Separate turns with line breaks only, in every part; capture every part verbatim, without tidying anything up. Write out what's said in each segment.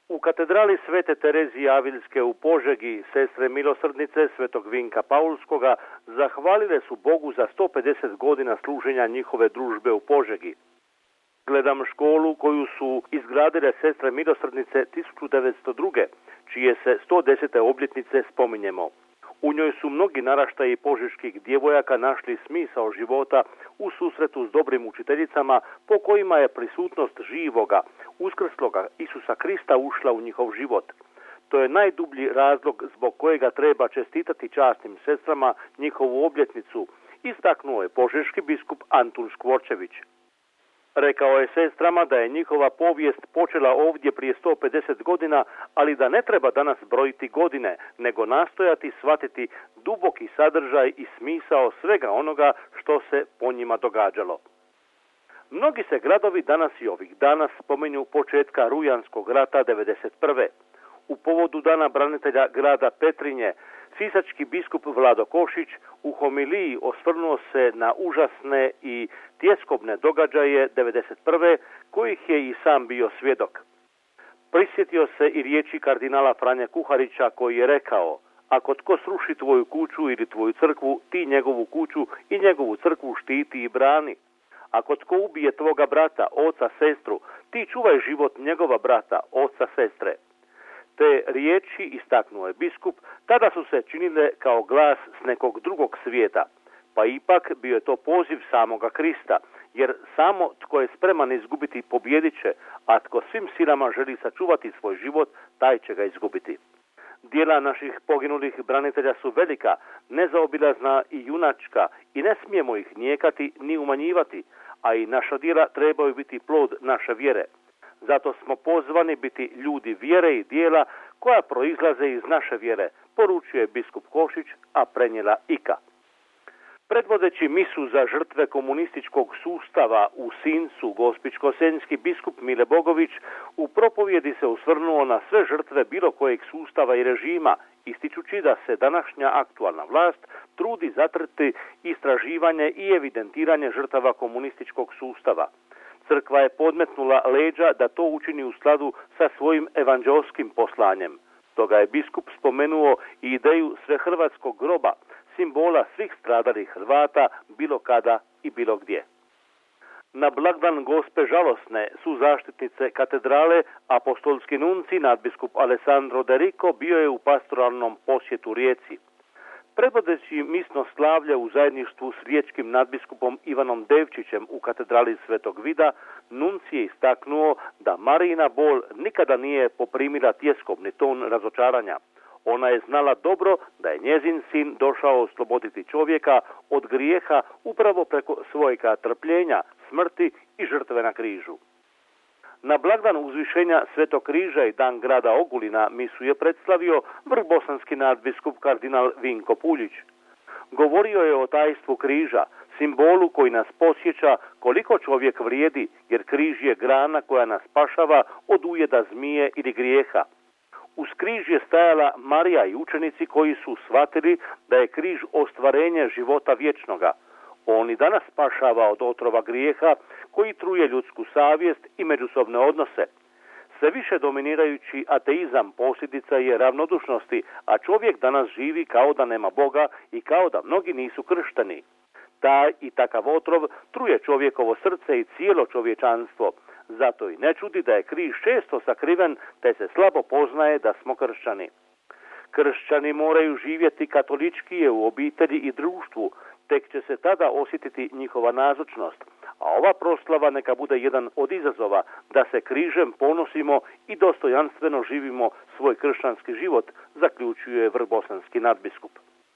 U katedrali Svete Terezije Avilske u Požegi sestre milosrdnice Svetog Vinka Paulskoga zahvalile su Bogu za sto pedeset godina služenja njihove družbe u Požegi. Gledam školu koju su izgradile sestre milosrdnice tisuću devetsto druge, čije se sto desete obljetnice spominjemo. U njoj su mnogi naraštaji požeških djevojaka našli smisao života u susretu s dobrim učiteljicama po kojima je prisutnost živoga, uskrsloga Isusa Krista ušla u njihov život. To je najdublji razlog zbog kojega treba čestitati časnim sestrama njihovu obljetnicu, istaknuo je požeški biskup Antun Škvorčević. Rekao je sestrama da je njihova povijest počela ovdje prije sto pedeset godina, ali da ne treba danas brojiti godine, nego nastojati shvatiti duboki sadržaj i smisao svega onoga što se po njima događalo. Mnogi se gradovi danas i ovih dana spominju početka Rujanskog rata devedeset prve. U povodu Dana branitelja grada Petrinje, sisački biskup Vlado Košić u homiliji osvrnuo se na užasne i tjeskobne događaje devedeset prve kojih je i sam bio svjedok. Prisjetio se i riječi kardinala Franje Kuharića koji je rekao: ako tko sruši tvoju kuću ili tvoju crkvu, ti njegovu kuću i njegovu crkvu štiti i brani. Ako tko ubije tvoga brata, oca, sestru, ti čuvaj život njegova brata, oca, sestre. Te riječi, istaknuo je biskup, tada su se činile kao glas s nekog drugog svijeta, pa ipak bio je to poziv samoga Krista, jer samo tko je spreman izgubiti pobjedit će, a tko svim silama želi sačuvati svoj život, taj će ga izgubiti. Djela naših poginulih branitelja su velika, nezaobilazna i junačka i ne smijemo ih nijekati ni umanjivati, a i naša djela trebaju biti plod naše vjere. Zato smo pozvani biti ljudi vjere i djela koja proizlaze iz naše vjere, poručuje biskup Košić, a prenijela Ika. Predvodeći misu za žrtve komunističkog sustava u Sincu, gospićko-senjski biskup Mile Bogović u propovjedi se osvrnuo na sve žrtve bilo kojeg sustava i režima, ističući da se današnja aktualna vlast trudi zatrti istraživanje i evidentiranje žrtava komunističkog sustava. Crkva je podmetnula leđa da to učini u skladu sa svojim evanđelskim poslanjem. Toga je biskup spomenuo i ideju svehrvatskog groba, simbola svih stradalih Hrvata bilo kada i bilo gdje. Na blagdan Gospe žalosne su zaštitnice katedrale apostolski nunci nadbiskup Alessandro De Rico bio je u pastoralnom posjetu Rijeci. Predvodeći misno slavlje u zajedništvu s riječkim nadbiskupom Ivanom Devčićem u katedrali Svetog Vida, nunci je istaknuo da Marijina bol nikada nije poprimila tjeskobni ton razočaranja. Ona je znala dobro da je njezin sin došao osloboditi čovjeka od grijeha upravo preko svojega trpljenja, smrti i žrtve na križu. Na blagdan uzvišenja Svetog križa i dan grada Ogulina misu je predstavio vrhbosanski nadbiskup kardinal Vinko Puljić. Govorio je o tajstvu križa, simbolu koji nas podsjeća koliko čovjek vrijedi, jer križ je grana koja nas spašava od ujeda zmije ili grijeha. Uz križ je stajala Marija i učenici koji su shvatili da je križ ostvarenje života vječnoga. On i danas spašava od otrova grijeha koji truje ljudsku savjest i međusobne odnose. Sve više dominirajući ateizam posljedica je ravnodušnosti, a čovjek danas živi kao da nema Boga i kao da mnogi nisu kršteni. Taj i takav otrov truje čovjekovo srce i cijelo čovječanstvo. Zato i ne čudi da je križ često sakriven, te se slabo poznaje da smo kršćani. Kršćani moraju živjeti katoličkije u obitelji i društvu, tek će se tada osjetiti njihova nazočnost, a ova proslava neka bude jedan od izazova da se križem ponosimo i dostojanstveno živimo svoj kršćanski život, zaključuje vrhbosanski nadbiskup.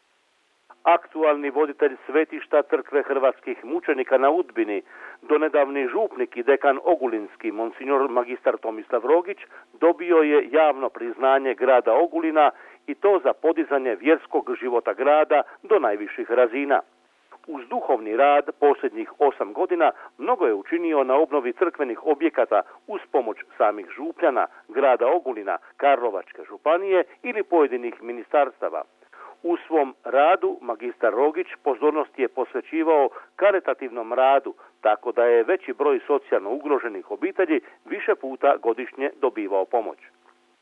Aktualni voditelj svetišta Crkve hrvatskih mučenika na Udbini, donedavni župnik i dekan Ogulinski, monsignor magistar Tomislav Rogić, dobio je javno priznanje grada Ogulina i to za podizanje vjerskog života grada do najviših razina. Uz duhovni rad posljednjih osam godina mnogo je učinio na obnovi crkvenih objekata uz pomoć samih župljana, grada Ogulina, Karlovačke županije ili pojedinih ministarstava. U svom radu magistar Rogić pozornost je posvećivao karitativnom radu, tako da je veći broj socijalno ugroženih obitelji više puta godišnje dobivao pomoć.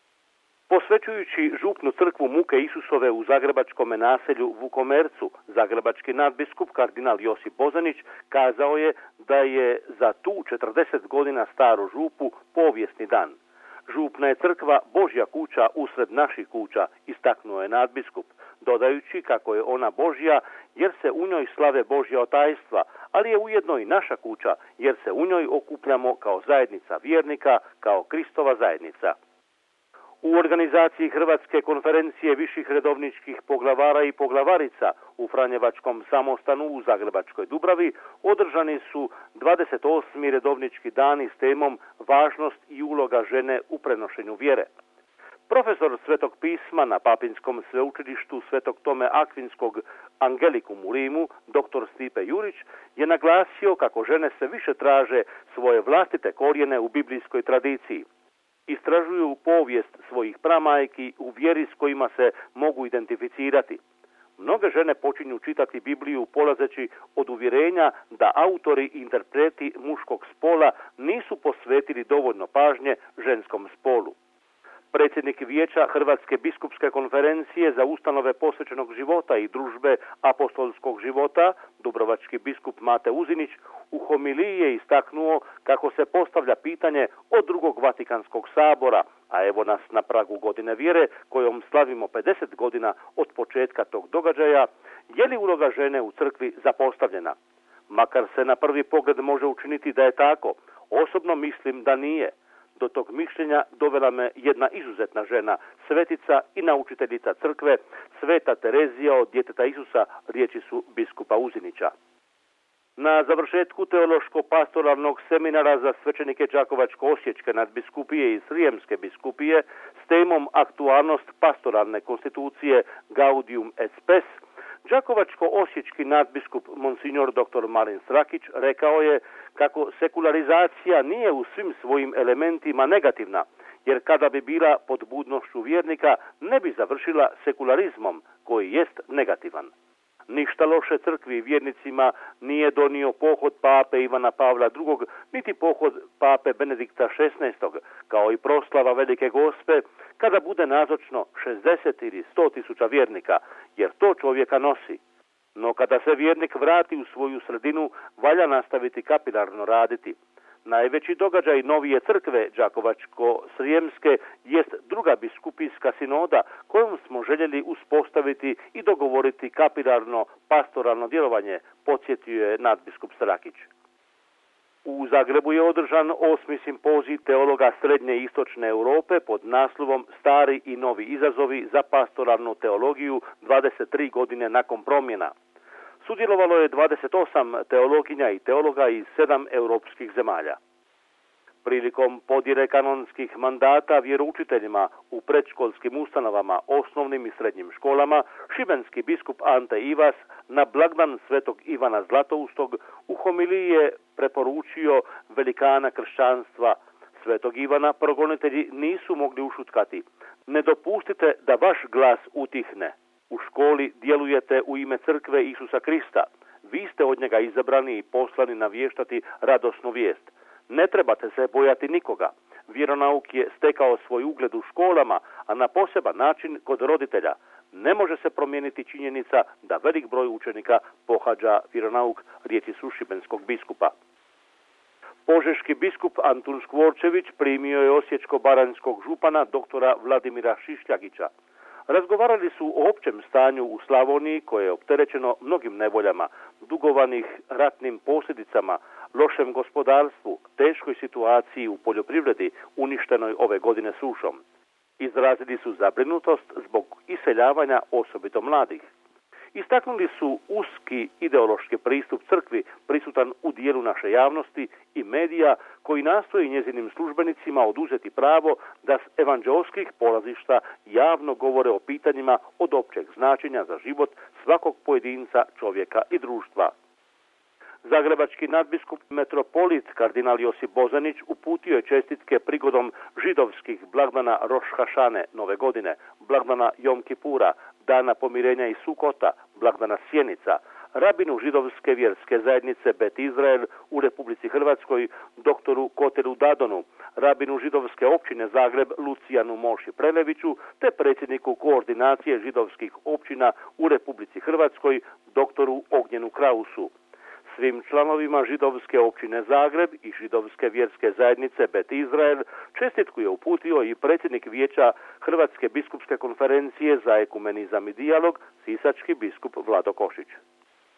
Posvećujući župnu crkvu Muke Isusove u zagrebačkom naselju Vukomercu, zagrebački nadbiskup kardinal Josip Bozanić kazao je da je za tu četrdeset godina staru župu povijesni dan. Župna je crkva Božja kuća usred naših kuća, istaknuo je nadbiskup, dodajući kako je ona Božja jer se u njoj slave Božja otajstva, ali je ujedno i naša kuća jer se u njoj okupljamo kao zajednica vjernika, kao Kristova zajednica. U organizaciji Hrvatske konferencije viših redovničkih poglavara i poglavarica u Franjevačkom samostanu u Zagrebačkoj Dubravi održani su dvadeset osmi redovnički dani s temom Važnost i uloga žene u prenošenju vjere. Profesor Svetog pisma na Papinskom sveučilištu Svetog Tome Akvinskog Angelikum u Rimu, doktor Stipe Jurić, je naglasio kako žene se više traže svoje vlastite korijene u biblijskoj tradiciji. Istražuju povijest svojih pramajki u vjeri s kojima se mogu identificirati. Mnoge žene počinju čitati Bibliju polazeći od uvjerenja da autori i interpreti muškog spola nisu posvetili dovoljno pažnje ženskom spolu. Predsjednik Vijeća Hrvatske biskupske konferencije za ustanove posvećenog života i družbe apostolskog života, dubrovački biskup Mate Uzinić, u homiliji je istaknuo kako se postavlja pitanje od drugog Vatikanskog sabora, a evo nas na pragu godine vjere kojom slavimo pedeset godina od početka tog događaja, je li uloga žene u crkvi zapostavljena? Makar se na prvi pogled može učiniti da je tako, osobno mislim da nije. Do tog mišljenja dovela me jedna izuzetna žena, svetica i naučiteljica crkve, Sveta Terezija od djeteta Isusa, riječi su biskupa Uzinića. Na završetku teološko-pastoralnog seminara za svećenike Đakovačko-osječke nadbiskupije i Srijemske biskupije s temom Aktualnost pastoralne konstitucije Gaudium et Spes, Đakovačko-osječki nadbiskup monsignor dr. Marin Srakić rekao je kako sekularizacija nije u svim svojim elementima negativna, jer kada bi bila pod budnošću vjernika ne bi završila sekularizmom koji jest negativan. Ništa loše crkvi i vjernicima nije donio pohod pape Ivana Pavla drugog, niti pohod pape Benedikta šesnaestog, kao i proslava Velike Gospe, kada bude nazočno šezdeset ili sto tisuća vjernika, jer to čovjeka nosi. No kada se vjernik vrati u svoju sredinu, valja nastaviti kapilarno raditi. Najveći događaj novije crkve Đakovačko-Srijemske jest druga biskupijska sinoda kojom smo željeli uspostaviti i dogovoriti kapilarno pastoralno djelovanje, podsjetio je nadbiskup Srakić. U Zagrebu je održan osmi simpozij teologa Srednje i Istočne Europe pod naslovom Stari i novi izazovi za pastoralnu teologiju dvadeset tri godine nakon promjena. Sudjelovalo je dvadeset osam teologinja i teologa iz sedam europskih zemalja. Prilikom podjele kanonskih mandata vjeroučiteljima u predškolskim ustanovama, osnovnim i srednjim školama, šibenski biskup Ante Ivas na blagdan svetog Ivana Zlatoustog u homiliji je preporučio velikana kršćanstva svetog Ivana progonitelji nisu mogli ušutkati. Ne dopustite da vaš glas utihne. U školi djelujete u ime crkve Isusa Krista. Vi ste od njega izabrani i poslani navještati radosnu vijest. Ne trebate se bojati nikoga. Vjeronauk je stekao svoj ugled u školama, a na poseban način kod roditelja. Ne može se promijeniti činjenica da velik broj učenika pohađa vjeronauk, riječi su šibenskog biskupa. Požeški biskup Antun Škvorčević primio je osječko-baranjskog župana doktora Vladimira Šišljagića. Razgovarali su o općem stanju u Slavoniji koje je opterećeno mnogim nevoljama, dugovanih ratnim posljedicama, lošem gospodarstvu, teškoj situaciji u poljoprivredi uništenoj ove godine sušom. Izrazili su zabrinutost zbog iseljavanja osobito mladih. Istaknuli su uski ideološki pristup crkvi prisutan u dijelu naše javnosti i medija koji nastoji njezinim službenicima oduzeti pravo da s evanđelskih polazišta javno govore o pitanjima od općeg značenja za život svakog pojedinca, čovjeka i društva. Zagrebački nadbiskup metropolit kardinal Josip Bozanić uputio je čestitke prigodom židovskih blagdana Roš Hašane, nove godine, blagdana Jom Kipura, dana pomirenja i Sukota, blagdana Sjenica, rabinu židovske vjerske zajednice Bet Izrael u Republici Hrvatskoj doktoru Koteru Dadonu, rabinu židovske općine Zagreb Lucijanu Moši Preleviću te predsjedniku koordinacije židovskih općina u Republici Hrvatskoj doktoru Ognjenu Krausu. Svim članovima židovske općine Zagreb i židovske vjerske zajednice Bet Izrael čestitku je uputio i predsjednik vijeća Hrvatske biskupske konferencije za ekumenizam i dijalog, sisački biskup Vlado Košić.